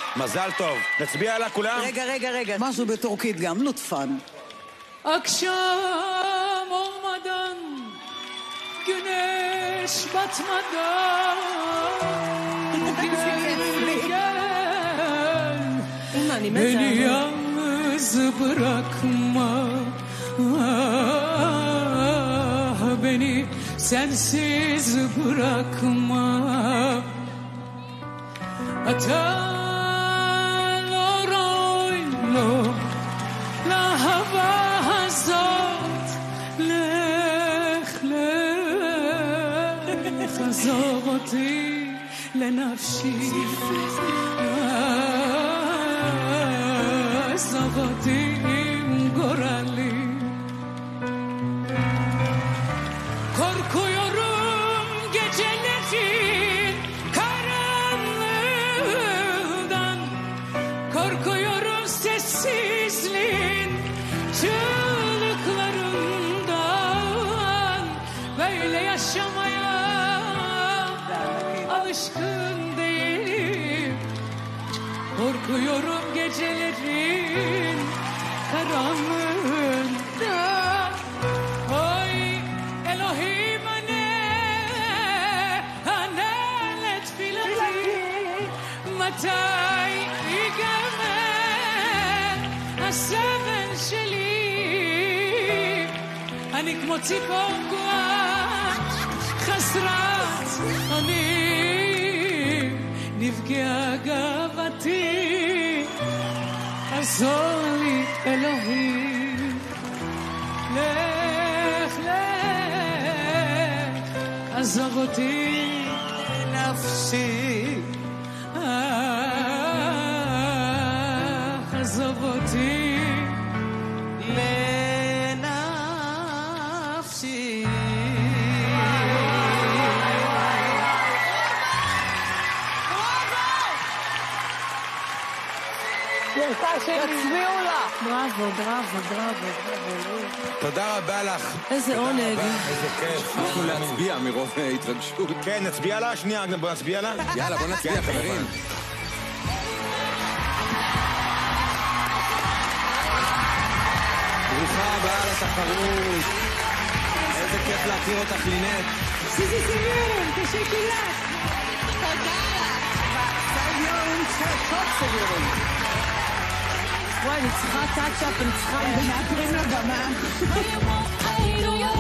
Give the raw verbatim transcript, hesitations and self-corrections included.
מזל טוב. נצביע עליה כולם? רגע, רגע, רגע. משהו בטורקית גם, לוטפן. Akşam olmadan, güneş batmadan gel, gel, beni yalnız bırakma, ah, beni sensiz bırakma. Atan oraylo la hava hazot lech lech azov oti lenafshi azov oti im gorali korkuyorum gecelerin karanlığından korkuyorum sessizliğin çığlıklarından böyle yaşamaya alışkın değilim korkuyorum gecelerin karanlığından oy Elohim ane ane letfilati matay yigamer הסבל שלי אני כמו ציפור גועה חסרת אונים נפגעה גאוותי עזור לי אלוהים לך לך עזוב אותי נפשי עזוב אותי לנפשי תצביעו לה. בראבו, בראבו, בראבו, בראבו. תודה רבה לך. איזה עונג. איזה כיף. אנחנו להצביע מרוב התרגשות. כן, נצביע לה? שנייה, בוא נצביע לה. יאללה, בוא נצביע, חברים. ברוכה הבאה לתחרות. איזה כיף להכיר אותך, לינט. סיזי סיבירים, תשקילת. תודה לך. סביון שטות סבירים. וואי, אני צריכה טאצ'אפ, אני צריכה... מאתרים לבמה.